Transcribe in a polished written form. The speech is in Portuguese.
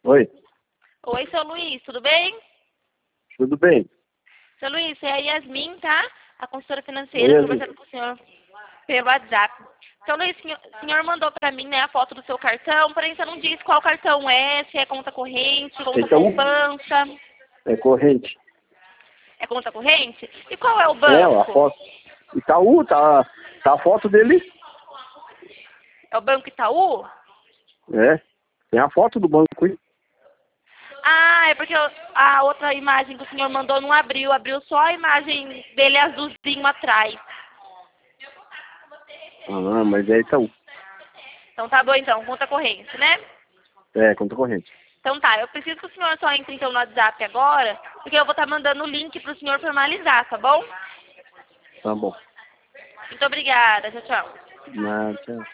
Oi, Oi, seu Luiz, tudo bem? tudo bem? Seu Luiz, é a Yasmin, tá? A consultora Oi, financeira, Yasmin. conversando com o senhor pelo WhatsApp. Seu Luiz, o senhor mandou pra mim, né, a foto do seu cartão, porém você não disse qual cartão é, se é conta corrente, conta Então, poupança. é corrente. É conta corrente? E qual é o É, a banco? foto. Itaú, tá a foto dele? É o Banco Itaú? É, tem a foto do banco aí. Ah, é porque a outra imagem que o senhor mandou não abriu, abriu só a imagem dele azulzinho atrás. Ah, mas é Itaú. Então tá bom então, conta corrente, né? É, conta corrente. Então tá, eu preciso que o senhor só entre então no WhatsApp agora, porque eu vou estar mandando o link pro senhor formalizar, tá bom? Tá bom. Muito obrigada, tchau, tchau. Nada, tchau.